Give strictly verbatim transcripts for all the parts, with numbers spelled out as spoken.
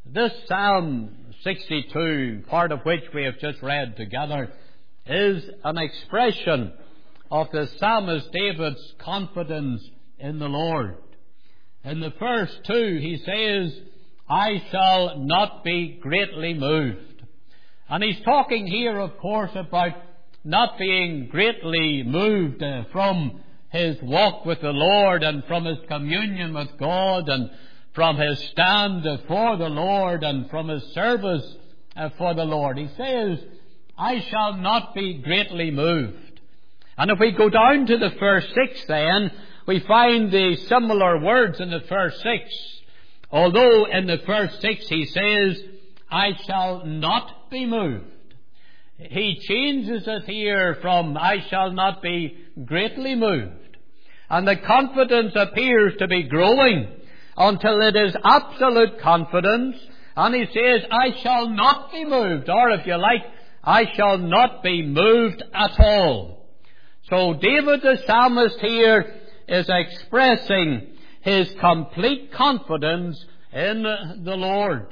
This Psalm sixty-two, part of which we have just read together, is an expression of the psalmist David's confidence in the Lord. In the first two, he says, I shall not be greatly moved. And he's talking here, of course, about not being greatly moved uh, from his walk with the Lord and from his communion with God and from his stand uh, for the Lord and from his service uh, for the Lord. He says, I shall not be greatly moved. And if we go down to the verse six then, we find the similar words in the verse six. Although in the verse six he says, I shall not be moved. He changes it here from I shall not be greatly moved. And the confidence appears to be growing until it is absolute confidence. And he says, I shall not be moved. Or if you like, I shall not be moved at all. So David the psalmist here is expressing his complete confidence in the Lord.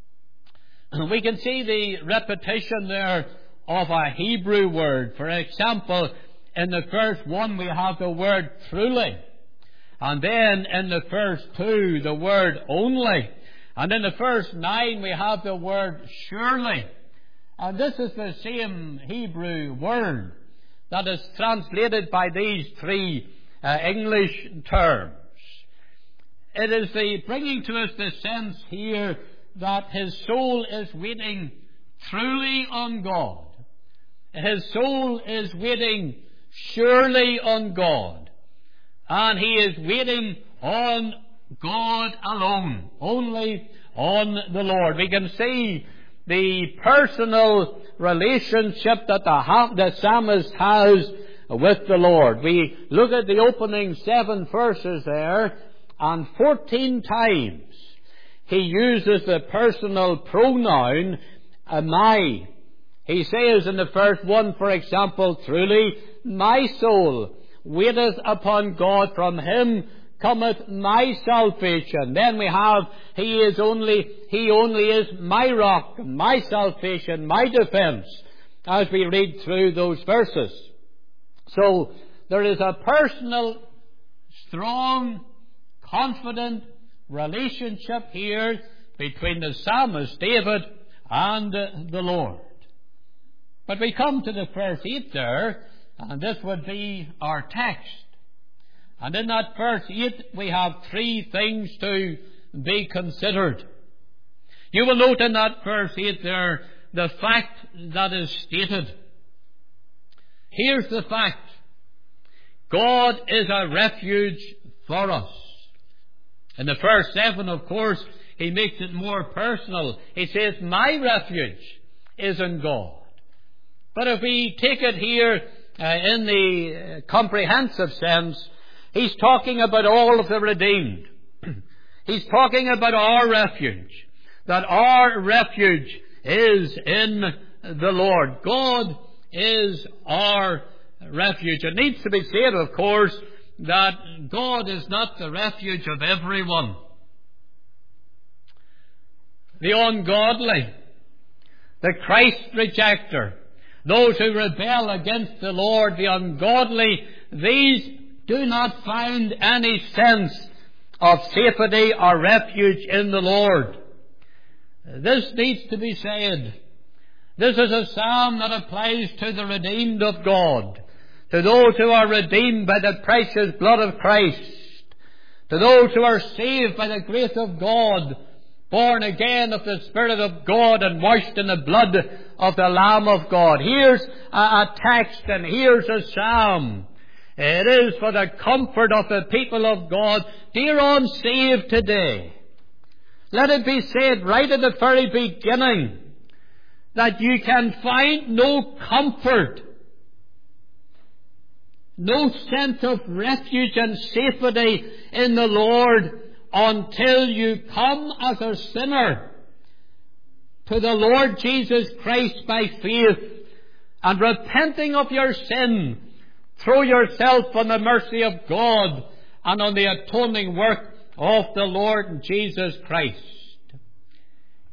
And we can see the repetition there of a Hebrew word. For example, in the first one we have the word truly. And then in the first two, the word only. And in the first nine we have the word surely. And this is the same Hebrew word that is translated by these three uh, English terms. It is the bringing to us the sense here that his soul is waiting truly on God. His soul is waiting surely on God. And he is waiting on God alone, only on the Lord. We can see the personal relationship that the, the psalmist has with the Lord. We look at the opening seven verses there, and fourteen times he uses the personal pronoun my. He says in the first one, for example, truly, my soul waiteth upon God, from him cometh my salvation. Then we have, he is only, he only is my rock, my salvation, my defense, as we read through those verses. So there is a personal, strong, confident relationship here between the psalmist David and the Lord. But we come to the verse eight there, and this would be our text. And in that verse eight we have three things to be considered. You will note in that verse eight there the fact that is stated. Here's the fact. God is a refuge for us. In the verse seven, of course, he makes it more personal. He says, my refuge is in God. But if we take it here uh, in the uh, comprehensive sense, he's talking about all of the redeemed. He's talking about our refuge. That our refuge is in the Lord. God is our refuge. It needs to be said, of course, that God is not the refuge of everyone. The ungodly, the Christ rejecter, those who rebel against the Lord, the ungodly, these do not find any sense of safety or refuge in the Lord. This needs to be said. This is a psalm that applies to the redeemed of God, to those who are redeemed by the precious blood of Christ, to those who are saved by the grace of God, born again of the Spirit of God and washed in the blood of the Lamb of God. Here's a, a text and here's a psalm. It is for the comfort of the people of God. Dear unsaved today, let it be said right at the very beginning that you can find no comfort, no sense of refuge and safety in the Lord until you come as a sinner to the Lord Jesus Christ by faith and repenting of your sin, throw yourself on the mercy of God and on the atoning work of the Lord Jesus Christ.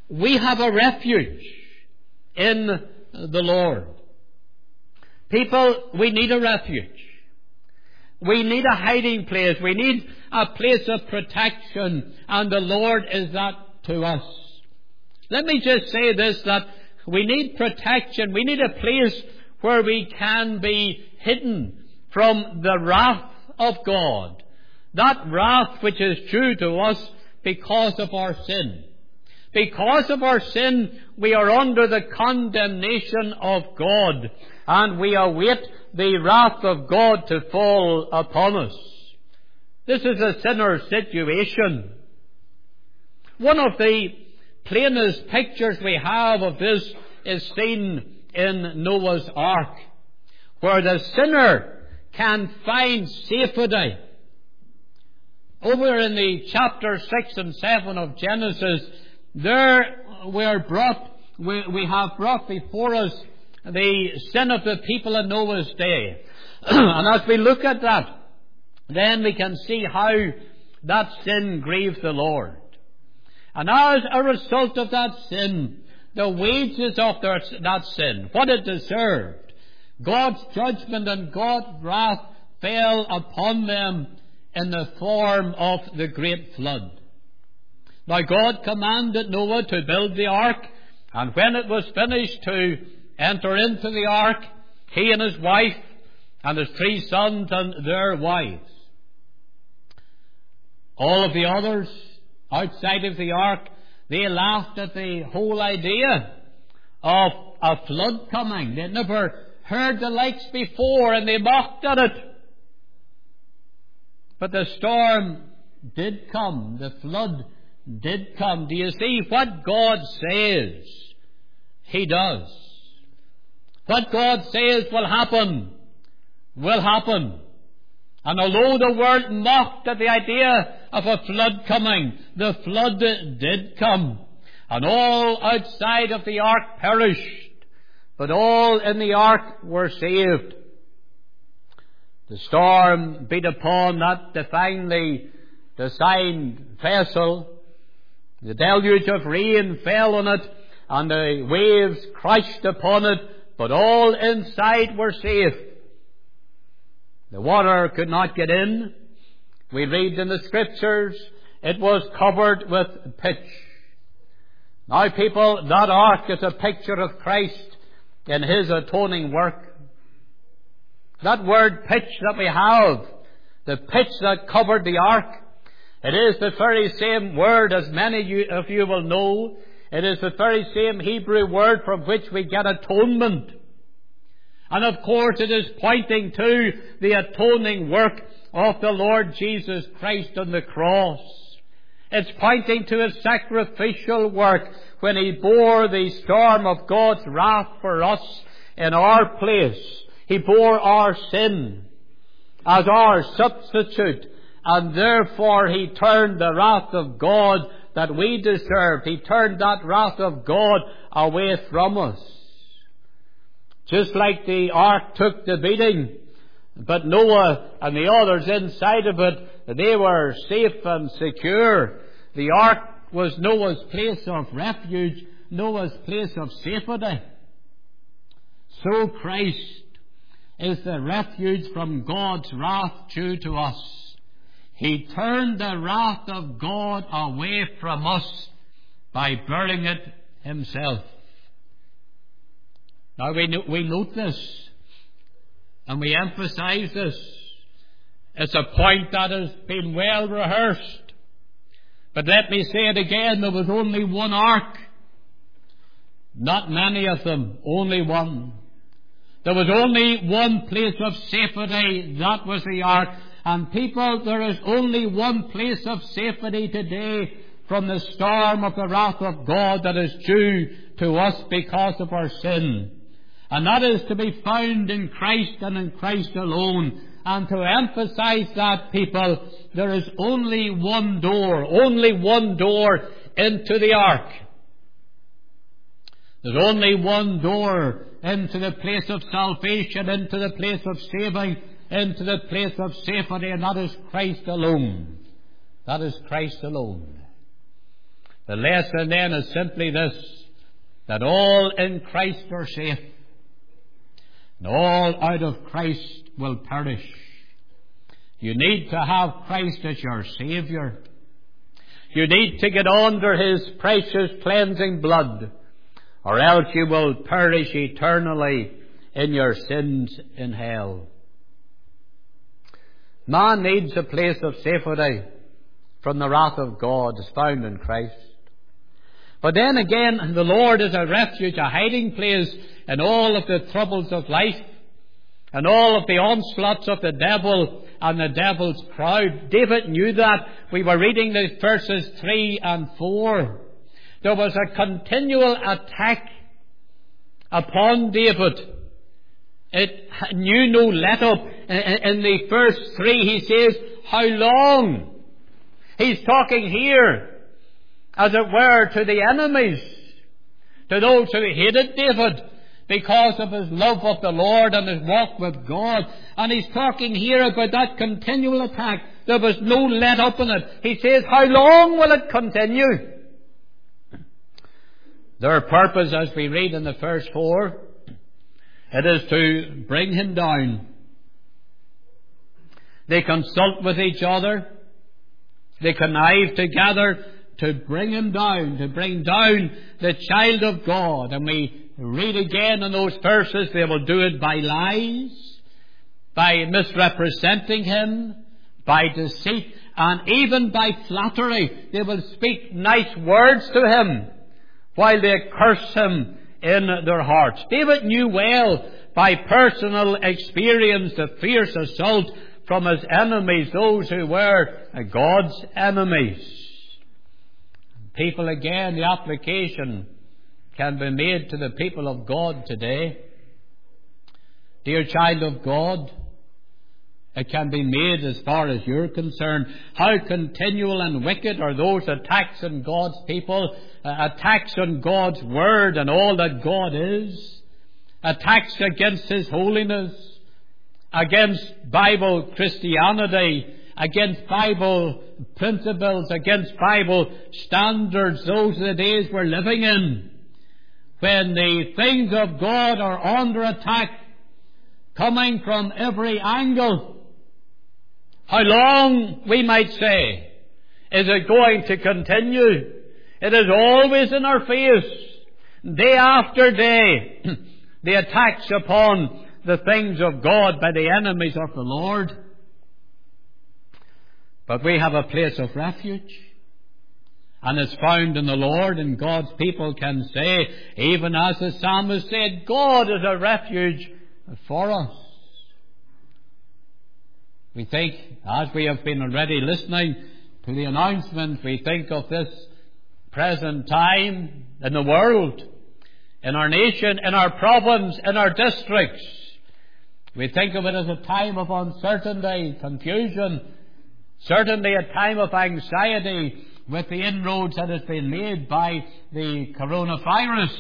we have a refuge in the Lord. People, we need a refuge. We need a hiding place. We need a place of protection, and the Lord is that to us. Let me just say this, that we need protection. We need a place where we can be hidden from the wrath of God. That wrath which is due to us because of our sin. Because of our sin, we are under the condemnation of God, and we await the wrath of God to fall upon us. This is a sinner's situation. One of the plainest pictures we have of this is seen in Noah's Ark, where the sinner can find safety. Over in the chapter six and seven of Genesis, there we are brought, we, we have brought before us the sin of the people in Noah's day. And as we look at that, then we can see how that sin grieved the Lord. And as a result of that sin, the wages of that sin, what it deserved, God's judgment and God's wrath fell upon them in the form of the great flood. Now God commanded Noah to build the ark, and when it was finished, to enter into the ark, he and his wife and his three sons and their wives. All of the others outside of the ark, they laughed at the whole idea of a flood coming. They'd never heard the likes before, and they mocked at it. But the storm did come. The flood did come. Do you see? What God says, He does. What God says will happen, will happen. And although the world mocked at the idea of a flood coming, the flood did come. And all outside of the ark perished, but all in the ark were saved. The storm beat upon that divinely designed vessel. The deluge of rain fell on it, and the waves crashed upon it, but all inside were safe. The water could not get in. We read in the Scriptures, it was covered with pitch. Now people, that ark is a picture of Christ in His atoning work. That word pitch that we have, the pitch that covered the ark, it is the very same word, as many of you will know. It is the very same Hebrew word from which we get atonement. And of course it is pointing to the atoning work of the Lord Jesus Christ on the cross. It's pointing to His sacrificial work when He bore the storm of God's wrath for us in our place. He bore our sin as our substitute, and therefore He turned the wrath of God that we deserved. He turned that wrath of God away from us. Just like the ark took the beating, but Noah and the others inside of it, they were safe and secure. The ark was Noah's place of refuge, Noah's place of safety. So Christ is the refuge from God's wrath due to us. He turned the wrath of God away from us by bearing it Himself. Now we, no- we note this, and we emphasize this. It's a point that has been well rehearsed. But let me say it again, there was only one ark. Not many of them, only one. There was only one place of safety, that was the ark. And people, there is only one place of safety today from the storm of the wrath of God that is due to us because of our sin. And that is to be found in Christ and in Christ alone. And to emphasize that, people, there is only one door, only one door into the ark. There's only one door into the place of salvation, into the place of saving, into the place of safety, and that is Christ alone. That is Christ alone. The lesson then is simply this, that all in Christ are safe, and all out of Christ will perish. You need to have Christ as your Saviour. You need to get under His precious cleansing blood, or else you will perish eternally in your sins in hell. Man needs a place of safety from the wrath of God as found in Christ. But then again, the Lord is a refuge, a hiding place in all of the troubles of life and all of the onslaughts of the devil and the devil's crowd. David knew that. We were reading the verses three and four. There was a continual attack upon David. It knew no let-up. In the first three he says, how long? He's talking here, as it were, to the enemies, to those who hated David because of his love of the Lord and his walk with God. And he's talking here about that continual attack. There was no let up in it. He says, how long will it continue? Their purpose, as we read in the verse four, it is to bring him down. They consult with each other. They connive together to bring him down, to bring down the child of God. And we read again in those verses, they will do it by lies, by misrepresenting him, by deceit, and even by flattery. They will speak nice words to him while they curse him in their hearts. David knew well by personal experience the fierce assault from his enemies, those who were God's enemies. People, again, the application can be made to the people of God today. Dear child of God, it can be made as far as you're concerned. How continual and wicked are those attacks on God's people, uh, attacks on God's Word and all that God is, attacks against His holiness, against Bible Christianity, against Bible principles, against Bible standards. Those are the days we're living in, when the things of God are under attack, coming from every angle. How long, we might say, is it going to continue? It is always in our face, day after day, the attacks upon the things of God by the enemies of the Lord. But we have a place of refuge, and it's found in the Lord, and God's people can say, even as the psalmist said, God is a refuge for us. We think, as we have been already listening to the announcement, we think of this present time in the world, in our nation, in our province, in our districts. We think of it as a time of uncertainty, confusion, certainly a time of anxiety with the inroads that has been made by the coronavirus.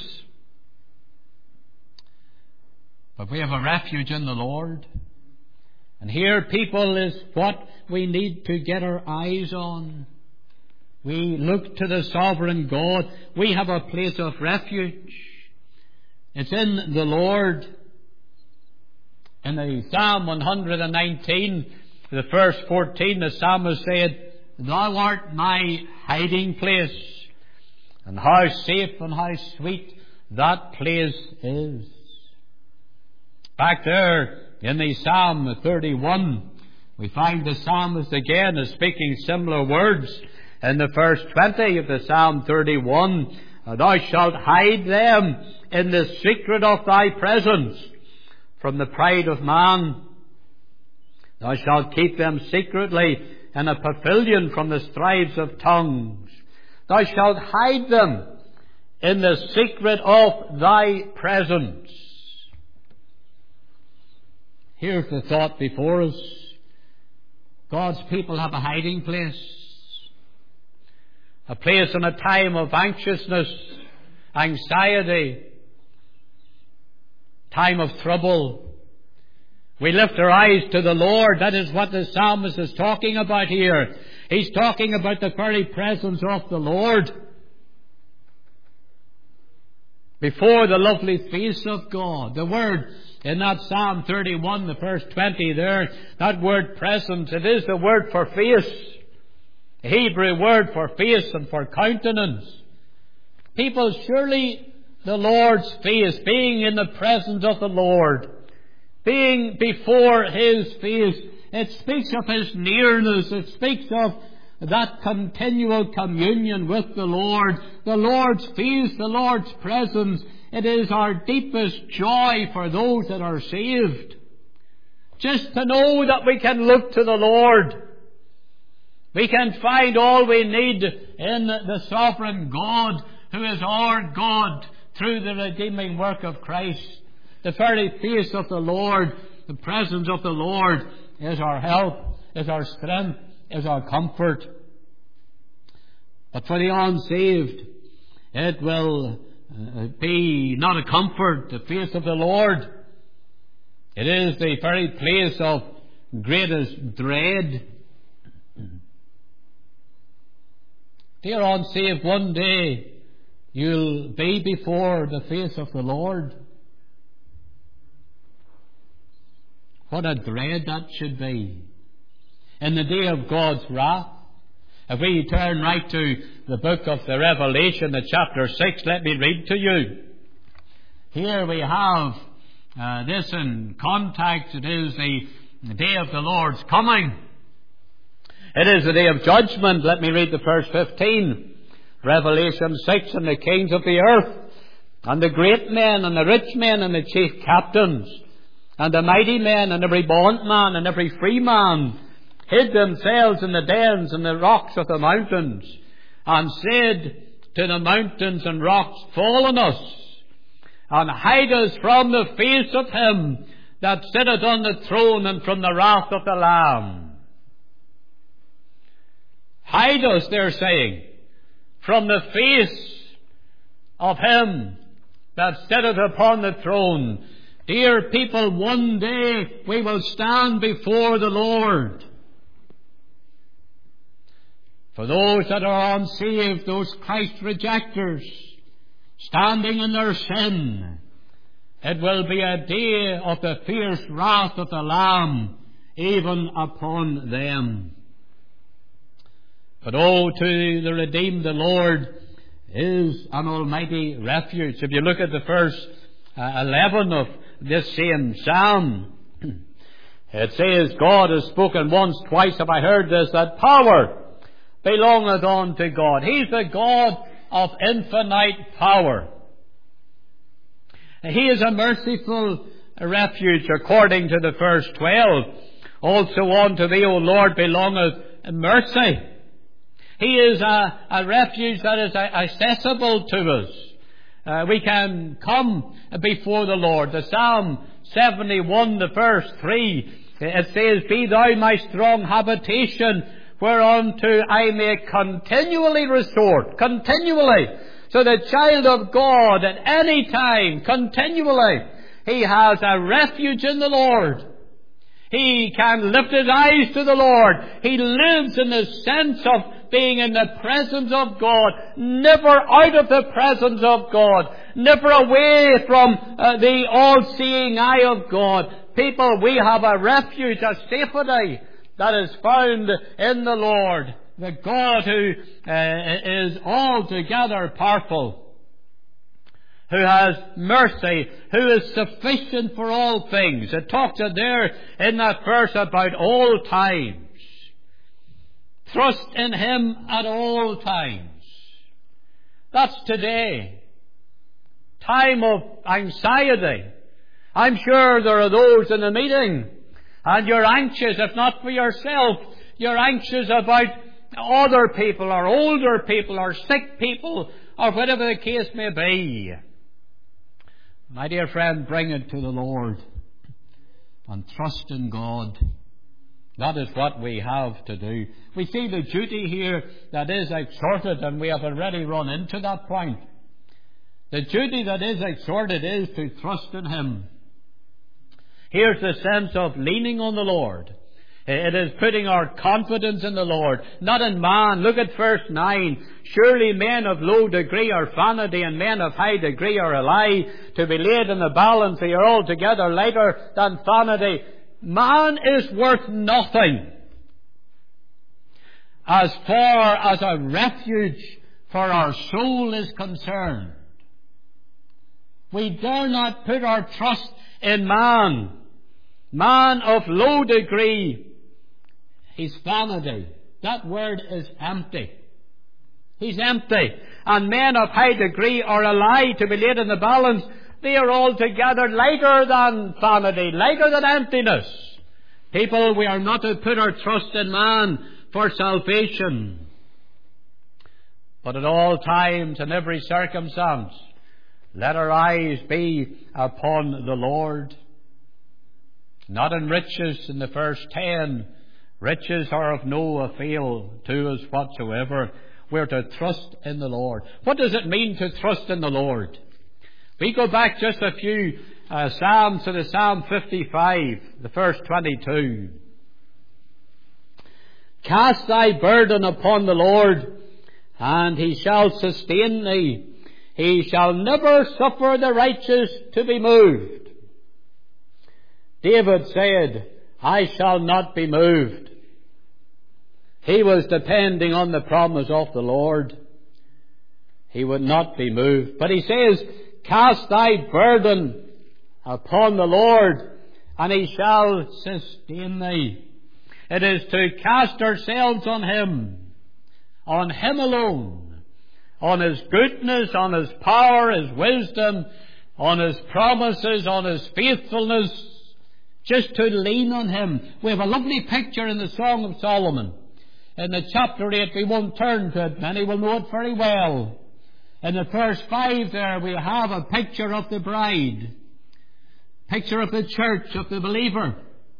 But we have a refuge in the Lord. And here, people, is what we need to get our eyes on. We look to the sovereign God. We have a place of refuge. It's in the Lord. In the Psalm one nineteen, the verse fourteen, the psalmist said, Thou art my hiding place, and how safe and how sweet that place is. Back there in the Psalm thirty-one, we find the psalmist again is speaking similar words. In the verse twenty of the Psalm thirty-one, Thou shalt hide them in the secret of Thy presence from the pride of man. Thou shalt keep them secretly in a pavilion from the strifes of tongues. Thou shalt hide them in the secret of Thy presence. Here's the thought before us. God's people have a hiding place. A place in a time of anxiousness, anxiety, time of trouble. We lift our eyes to the Lord. That is what the psalmist is talking about here. He's talking about the very presence of the Lord. before the lovely face of God. The word in that Psalm thirty-one, the verse twenty there, that word presence, it is the word for face. The Hebrew word for face and for countenance. People, surely the Lord's face, being in the presence of the Lord, being before His face, it speaks of His nearness. It speaks of that continual communion with the Lord. The Lord's face, the Lord's presence, it is our deepest joy for those that are saved. Just to know that we can look to the Lord. We can find all we need in the sovereign God, who is our God, through the redeeming work of Christ. The very face of the Lord, the presence of the Lord, is our help, is our strength, is our comfort. But for the unsaved, it will uh, be not a comfort, the face of the Lord. It is the very place of greatest dread. Dear unsaved, one day you'll be before the face of the Lord. What a dread that should be. In the day of God's wrath. If we turn right to the book of the Revelation, the chapter six, let me read to you. Here we have uh, this in context. It is the day of the Lord's coming. It is the day of judgment. Let me read the verse fifteen. Revelation six, and the kings of the earth, and the great men, and the rich men, and the chief captains, and the mighty men, and every bondman, and every free man, hid themselves in the dens and the rocks of the mountains, and said to the mountains and rocks, fall on us, and hide us from the face of Him that sitteth on the throne, and from the wrath of the Lamb. Hide us, they're saying, from the face of Him that sitteth upon the throne. Dear people, one day we will stand before the Lord. For those that are unsaved, those Christ rejectors, standing in their sin, it will be a day of the fierce wrath of the Lamb, even upon them. But oh, to the redeemed, the Lord is an almighty refuge. If you look at the verse uh, eleven of this same psalm, it says, God has spoken once, twice have I heard this, that power belongeth unto God. He's the God of infinite power. He is a merciful refuge, according to the verse twelve. Also unto thee, O Lord, belongeth mercy. He is a, a refuge that is accessible to us. Uh, we can come before the Lord. The Psalm seventy-one, the verse three, it says, be thou my strong habitation, whereunto I may continually resort. Continually. So the child of God at any time, continually, he has a refuge in the Lord. He can lift his eyes to the Lord. He lives in the sense of being in the presence of God, never out of the presence of God, never away from uh, the all-seeing eye of God. People, we have a refuge, a safety that is found in the Lord, the God who uh, is altogether powerful, who has mercy, who is sufficient for all things. It talks there in that verse about all times. Trust in Him at all times. That's today. Time of anxiety. I'm sure there are those in the meeting, and you're anxious, if not for yourself, you're anxious about other people, or older people, or sick people, or whatever the case may be. My dear friend, bring it to the Lord and trust in God. That is what we have to do. We see the duty here that is exhorted, and we have already run into that point. The duty that is exhorted is to trust in Him. Here's the sense of leaning on the Lord. It is putting our confidence in the Lord, not in man. Look at verse nine. Surely men of low degree are vanity, and men of high degree are a lie. To be laid in the balance, they are altogether lighter than vanity. Man is worth nothing as far as a refuge for our soul is concerned. We dare not put our trust in man. Man of low degree, he's vanity. That word is empty. He's empty. And men of high degree are a lie, to be laid in the balance. They are altogether lighter than vanity, lighter than emptiness. People, we are not to put our trust in man for salvation. But at all times, in every circumstance, let our eyes be upon the Lord. Not in riches in the verse ten. Riches are of no avail to us whatsoever. We're to trust in the Lord. What does it mean to trust in the Lord? We go back just a few uh, Psalms to the Psalm fifty-five, the verse twenty-two. Cast thy burden upon the Lord, and he shall sustain thee. He shall never suffer the righteous to be moved. David said, I shall not be moved. He was depending on the promise of the Lord. He would not be moved. But he says, cast thy burden upon the Lord, and he shall sustain thee. It is to cast ourselves on him, on him alone, on his goodness, on his power, his wisdom, on his promises, on his faithfulness, just to lean on him. We have a lovely picture in the Song of Solomon. In the chapter eight, we won't turn to it. Many will know it very well. In the verse five there, we have a picture of the bride. Picture of the church, of the believer.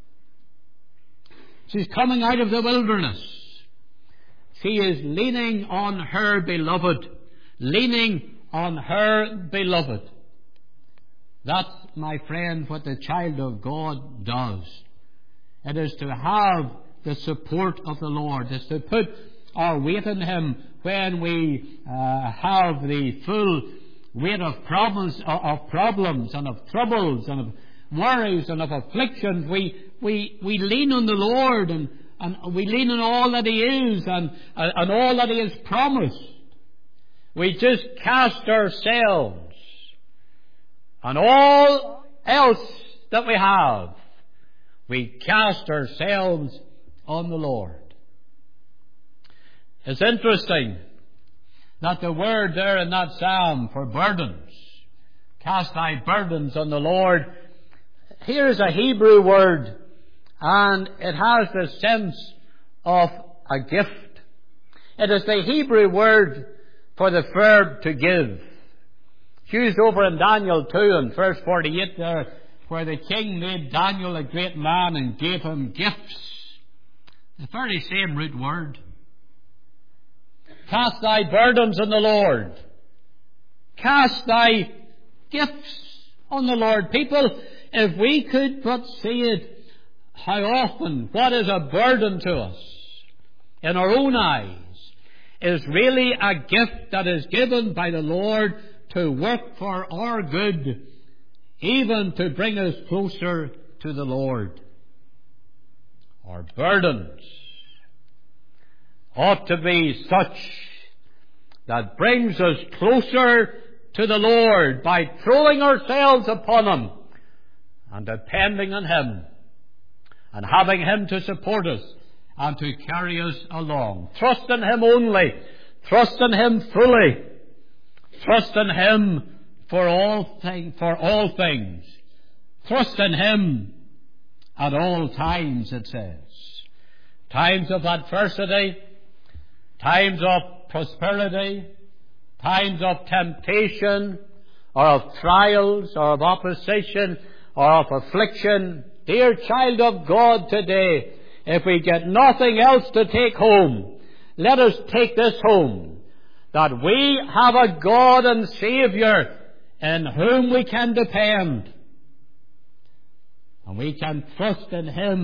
She's coming out of the wilderness. She is leaning on her beloved. Leaning on her beloved. That's, my friend, what the child of God does. It is to have the support of the Lord. It's to put our weight in him when we uh, have the full weight of problems, of problems and of troubles and of worries and of afflictions. We we we lean on the Lord, and, and we lean on all that he is and, and all that he has promised. We just cast ourselves on all else that we have. We cast ourselves on the Lord. It's interesting that the word there in that psalm for burdens, cast thy burdens on the Lord, here is a Hebrew word, and it has the sense of a gift. It is the Hebrew word for the verb to give. It's used over in Daniel two and verse forty-eight there, where the king made Daniel a great man and gave him gifts. The very same root word. Cast thy burdens on the Lord. Cast thy gifts on the Lord. People, if we could but see it, how often what is a burden to us in our own eyes is really a gift that is given by the Lord to work for our good, even to bring us closer to the Lord. Our burdens ought to be such that brings us closer to the Lord by throwing ourselves upon him and depending on him and having him to support us and to carry us along. Trust in him only. Trust in him fully. Trust in him for all thing, for all things. Trust in him at all times, it says. Times of adversity, times of prosperity, times of temptation, or of trials, or of opposition, or of affliction. Dear child of God today, if we get nothing else to take home, let us take this home, that we have a God and Saviour in whom we can depend. And we can trust in him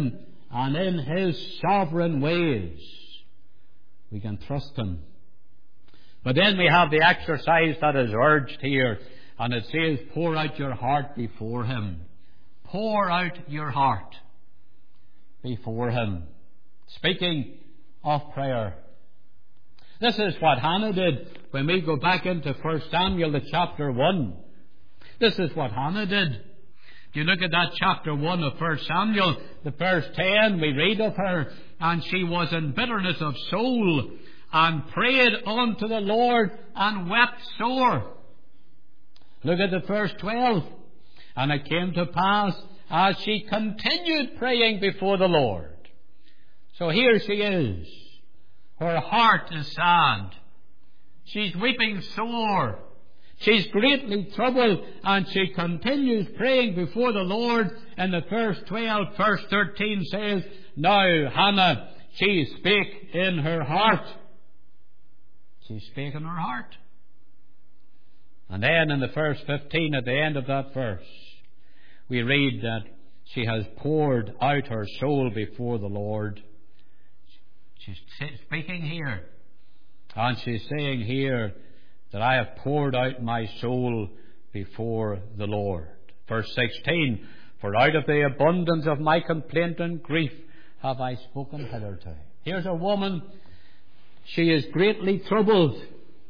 and in His sovereign ways. We can trust Him. But then we have the exercise that is urged here, and it says, pour out your heart before Him. Pour out your heart before Him. Speaking of prayer, this is what Hannah did when we go back into First Samuel, the chapter one. This is what Hannah did. If you look at that chapter one of First Samuel, the verse ten, we read of her, and she was in bitterness of soul, and prayed unto the Lord, and wept sore. Look at the verse twelve. And it came to pass, as she continued praying before the Lord. So here she is. Her heart is sad. She's weeping sore. She's greatly troubled, and she continues praying before the Lord. And the verse twelve, verse thirteen says, now Hannah, she spake in her heart. She spake in her heart. And then in the verse fifteen, at the end of that verse, we read that she has poured out her soul before the Lord. She's speaking here, and she's saying here that I have poured out my soul before the Lord. Verse sixteen, for out of the abundance of my complaint and grief have I spoken hitherto. Here's a woman, she is greatly troubled.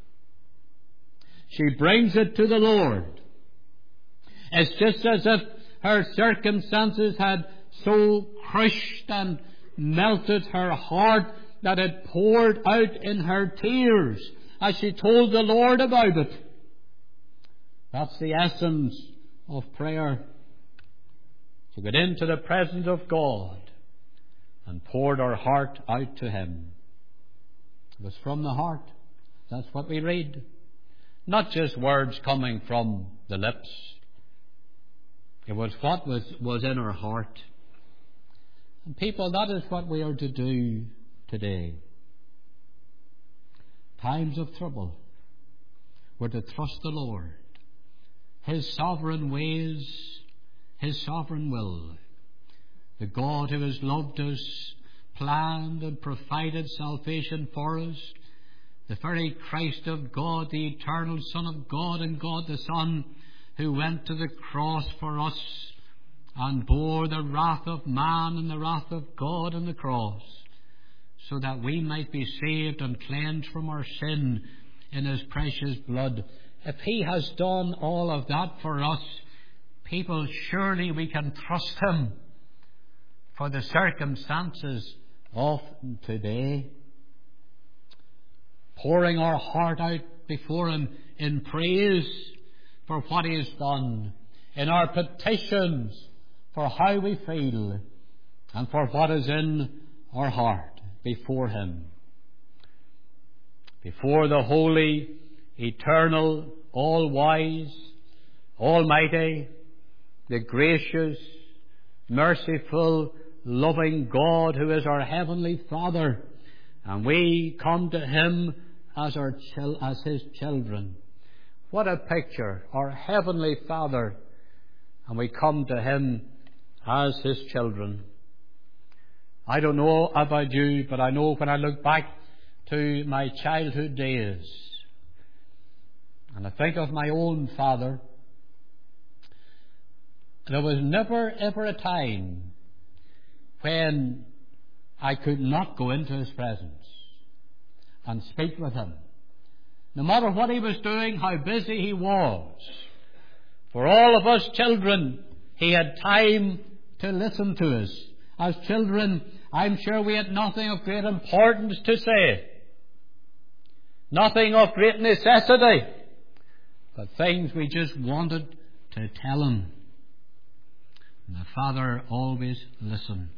She brings it to the Lord. It's just as if her circumstances had so crushed and melted her heart that it poured out in her tears as she told the Lord about it. That's the essence of prayer. She got into the presence of God and poured her heart out to Him. It was from the heart. That's what we read. Not just words coming from the lips. It was what was, was in her heart. And people, that is what we are to do today. Times of trouble, we're to trust the Lord, His sovereign ways, His sovereign will. The God who has loved us, planned and provided salvation for us, the very Christ of God, the eternal Son of God and God the Son, who went to the cross for us and bore the wrath of man and the wrath of God on the cross, so that we might be saved and cleansed from our sin in His precious blood. If He has done all of that for us, people, surely we can trust Him for the circumstances of today. Pouring our heart out before Him in praise for what He has done, in our petitions for how we feel, and for what is in our heart before Him. Before the holy, eternal, all-wise, almighty, the gracious, merciful, loving God who is our Heavenly Father, and we come to Him as our chil- as His children. What a picture, our Heavenly Father, and we come to Him as His children. I don't know about you, but I know when I look back to my childhood days, and I think of my own father, there was never ever a time when I could not go into His presence and speak with Him. No matter what He was doing, how busy He was. For all of us children, He had time to listen to us. As children, I'm sure we had nothing of great importance to say. Nothing of great necessity. But things we just wanted to tell Him. And the Father always listened.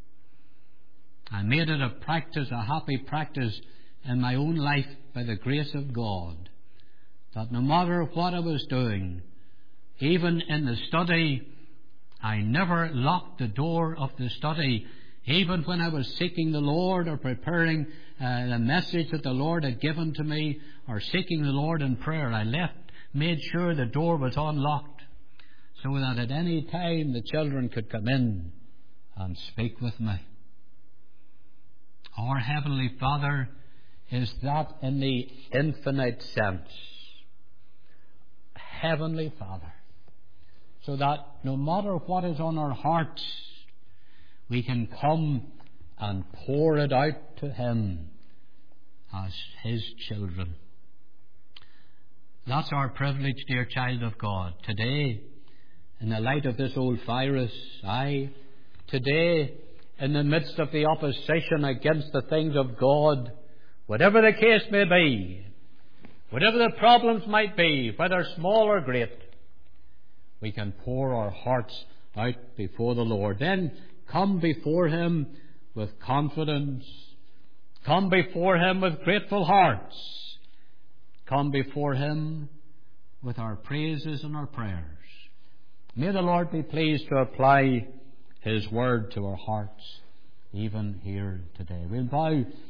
I made it a practice, a happy practice in my own life by the grace of God, that no matter what I was doing, even in the study, I never locked the door of the study. Even when I was seeking the Lord or preparing uh, the message that the Lord had given to me, or seeking the Lord in prayer, I left, made sure the door was unlocked, so that at any time the children could come in and speak with me. Our Heavenly Father is that in the infinite sense. Heavenly Father. So that no matter what is on our hearts, we can come and pour it out to Him as His children. That's our privilege, dear child of God. Today, in the light of this old virus, aye, today, in the midst of the opposition against the things of God, whatever the case may be, whatever the problems might be, whether small or great, we can pour our hearts out before the Lord. Then come before Him with confidence. Come before Him with grateful hearts. Come before Him with our praises and our prayers. May the Lord be pleased to apply His word to our hearts, even here today. We'll bow